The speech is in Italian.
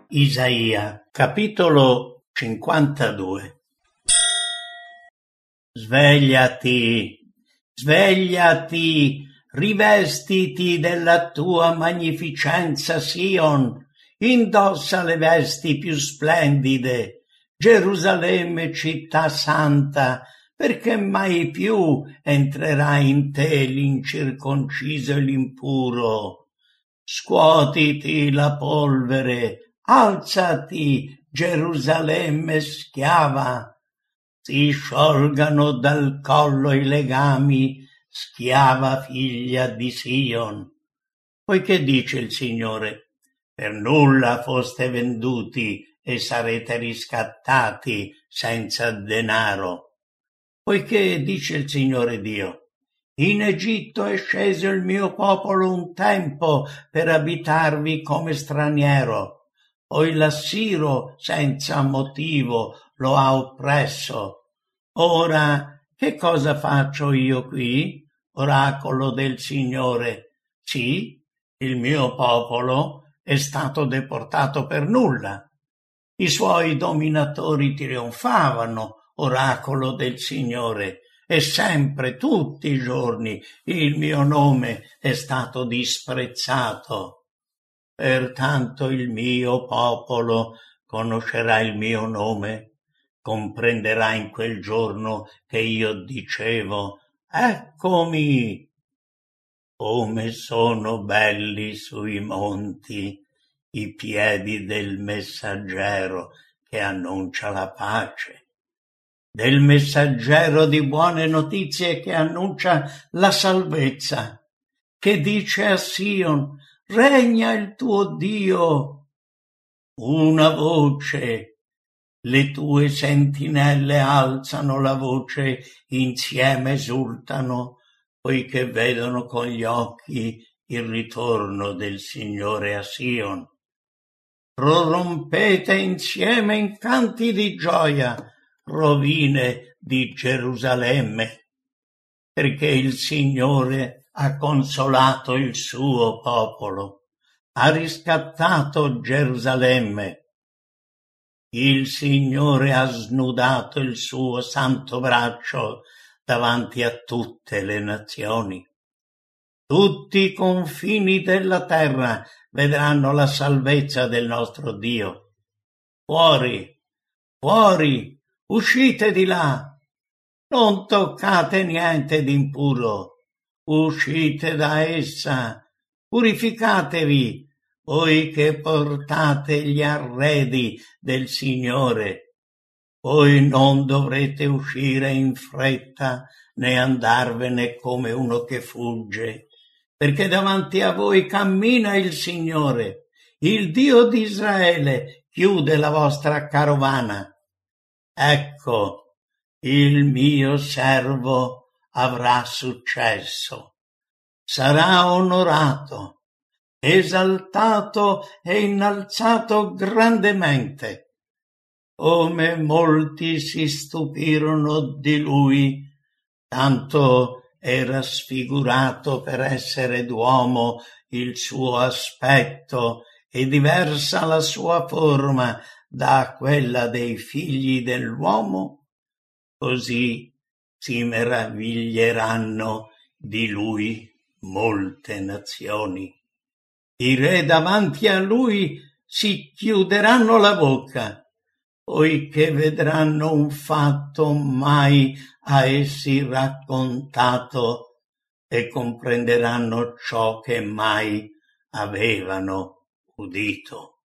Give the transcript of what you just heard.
Isaia, capitolo 52. Svegliati, svegliati, rivestiti della tua magnificenza, Sion, indossa le vesti più splendide, Gerusalemme città santa, perché mai più entrerà in te l'incirconciso e l'impuro. Scuotiti la polvere, alzati, Gerusalemme schiava, si sciolgano dal collo i legami, schiava figlia di Sion. Poiché dice il Signore, per nulla foste venduti e sarete riscattati senza denaro. Poiché dice il Signore Dio, in Egitto è sceso il mio popolo un tempo per abitarvi come straniero. Poi l'Assiro senza motivo lo ha oppresso. Ora che cosa faccio io qui? Oracolo del Signore. Sì, il mio popolo è stato deportato per nulla. I suoi dominatori trionfavano, oracolo del Signore, e sempre, tutti i giorni, il mio nome è stato disprezzato. Pertanto il mio popolo conoscerà il mio nome, comprenderà in quel giorno che io dicevo, eccomi. Come sono belli sui monti i piedi del messaggero che annuncia la pace, del messaggero di buone notizie che annuncia la salvezza, che dice a Sion, regna il tuo Dio. Una voce, le tue sentinelle alzano la voce, insieme esultano, poiché vedono con gli occhi il ritorno del Signore a Sion. Prorompete insieme in canti di gioia, rovine di Gerusalemme, perché il Signore ha consolato il suo popolo, ha riscattato Gerusalemme. Il Signore ha snudato il suo santo braccio davanti a tutte le nazioni. Tutti i confini della terra vedranno la salvezza del nostro Dio. Fuori, fuori, uscite di là. Non toccate niente di impuro. Uscite da essa, purificatevi, voi che portate gli arredi del Signore. Voi non dovrete uscire in fretta né andarvene come uno che fugge, perché davanti a voi cammina il Signore, il Dio di Israele chiude la vostra carovana. Ecco, il mio servo avrà successo, sarà onorato, esaltato e innalzato grandemente. Come molti si stupirono di lui, tanto era sfigurato per essere d'uomo il suo aspetto e diversa la sua forma da quella dei figli dell'uomo, così si meraviglieranno di lui molte nazioni. I re davanti a lui si chiuderanno la bocca, poiché vedranno un fatto mai a essi raccontato e comprenderanno ciò che mai avevano udito.